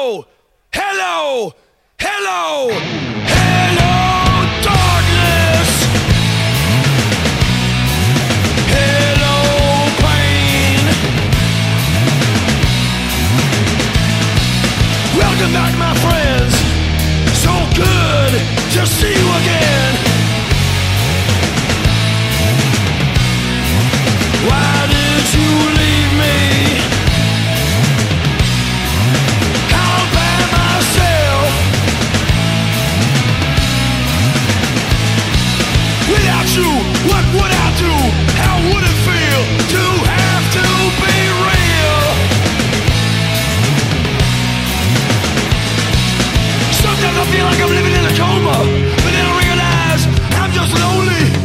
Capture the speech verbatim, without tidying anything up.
Hello, hello, hello, hello, darkness. Hello, pain. Welcome back, my friends. So good to see you again. Why did you leave me? All by myself. Without you, what would I do? How would it feel to have to be real? Sometimes I feel like I'm living in a coma, but then I realize I'm just lonely.